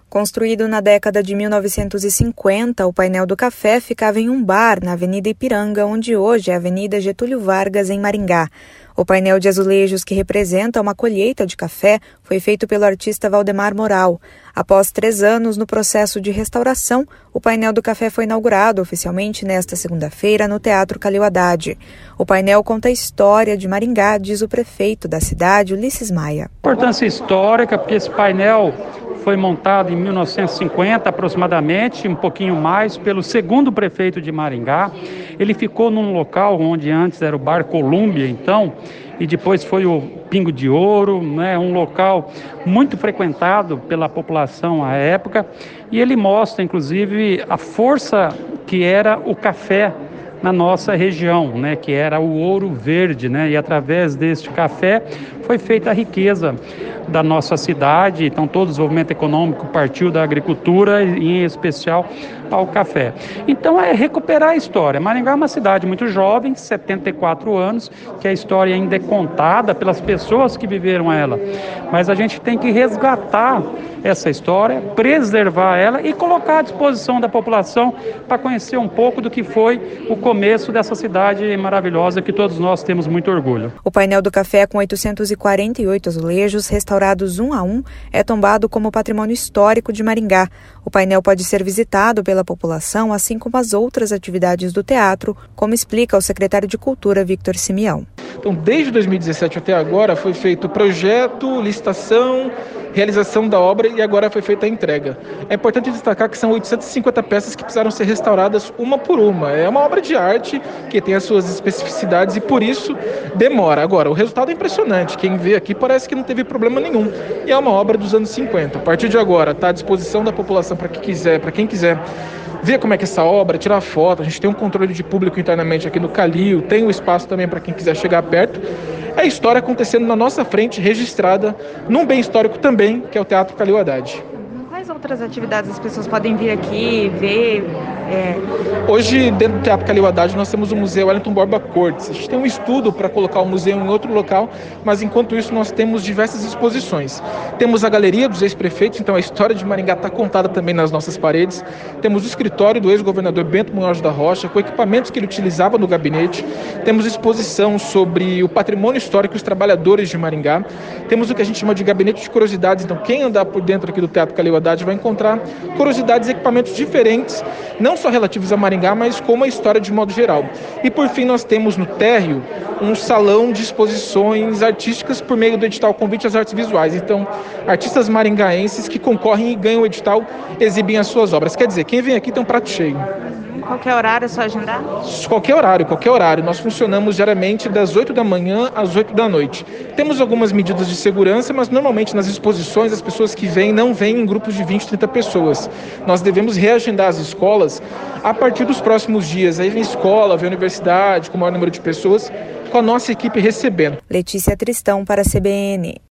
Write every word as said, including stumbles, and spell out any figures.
Construído na década de mil novecentos e cinquenta, o painel do café ficava em um bar na Avenida Ipiranga, onde hoje é a Avenida Getúlio Vargas, em Maringá. O painel de azulejos que representa uma colheita de café foi feito pelo artista Valdemar Moral. Após três anos no processo de restauração, o painel do café foi inaugurado oficialmente nesta segunda-feira no Teatro Calil Haddad. O painel conta a história de Maringá, diz o prefeito da cidade, Ulisses Maia. Importância histórica, porque esse painel foi montado em mil novecentos e cinquenta aproximadamente, um pouquinho mais, pelo segundo prefeito de Maringá. Ele ficou num local onde antes era o Bar Colúmbia, então, e depois foi o Pingo de Ouro, né, um local muito frequentado pela população à época, e ele mostra, inclusive, a força que era o café na nossa região, né, que era o ouro verde, né, e através deste café foi feita a riqueza da nossa cidade. Então todo o desenvolvimento econômico partiu da agricultura e em especial ao café. Então é recuperar a história. Maringá é uma cidade muito jovem, setenta e quatro anos, que a história ainda é contada pelas pessoas que viveram ela, mas a gente tem que resgatar essa história, preservar ela e colocar à disposição da população para conhecer um pouco do que foi o começo dessa cidade maravilhosa que todos nós temos muito orgulho. O painel do café, com oitocentos e quarenta e oito azulejos restaurados um a um, é tombado como patrimônio histórico de Maringá. O painel pode ser visitado pela população, assim como as outras atividades do teatro, como explica o secretário de Cultura, Victor Simeão. Então, desde dois mil e dezessete até agora, foi feito projeto, licitação, realização da obra e agora foi feita a entrega. É importante destacar que são oitocentas e cinquenta peças que precisaram ser restauradas uma por uma. É uma obra de arte que tem as suas especificidades e por isso demora. Agora, o resultado é impressionante. Quem vê aqui parece que não teve problema nenhum. E é uma obra dos anos cinquenta. A partir de agora, está à disposição da população para quem quiser, para quem quiser ver como é que é essa obra, tirar foto. A gente tem um controle de público internamente aqui no Calil, tem um espaço também para quem quiser chegar perto. É a história acontecendo na nossa frente, registrada num bem histórico também, que é o Teatro Calil Haddad. Quais outras atividades as pessoas podem vir aqui ver? É... Hoje, dentro do Teatro Calil Haddad, nós temos o Museu Wellington Borba Cortes. A gente tem um estudo para colocar o museu em outro local, mas enquanto isso nós temos diversas exposições. Temos a Galeria dos Ex-Prefeitos, então a história de Maringá está contada também nas nossas paredes. Temos o escritório do ex-governador Bento Munhoz da Rocha, com equipamentos que ele utilizava no gabinete. Temos exposição sobre o patrimônio histórico e os trabalhadores de Maringá. Temos o que a gente chama de gabinete de curiosidades, então quem andar por dentro aqui do Teatro Calil Haddad vai encontrar curiosidades e equipamentos diferentes, não só relativos a Maringá, mas como a história de modo geral. E por fim nós temos no térreo um salão de exposições artísticas por meio do edital Convite às Artes Visuais. Então, artistas maringaenses que concorrem e ganham o edital exibem as suas obras. Quer dizer, quem vem aqui tem um prato cheio. Qualquer horário é só agendar? Qualquer horário, qualquer horário. Nós funcionamos diariamente das oito da manhã às oito da noite. Temos algumas medidas de segurança, mas normalmente nas exposições as pessoas que vêm não vêm em grupos de vinte, trinta pessoas. Nós devemos reagendar as escolas a partir dos próximos dias. Aí vem escola, vem universidade, com o maior número de pessoas, com a nossa equipe recebendo. Letícia Tristão para a C B N.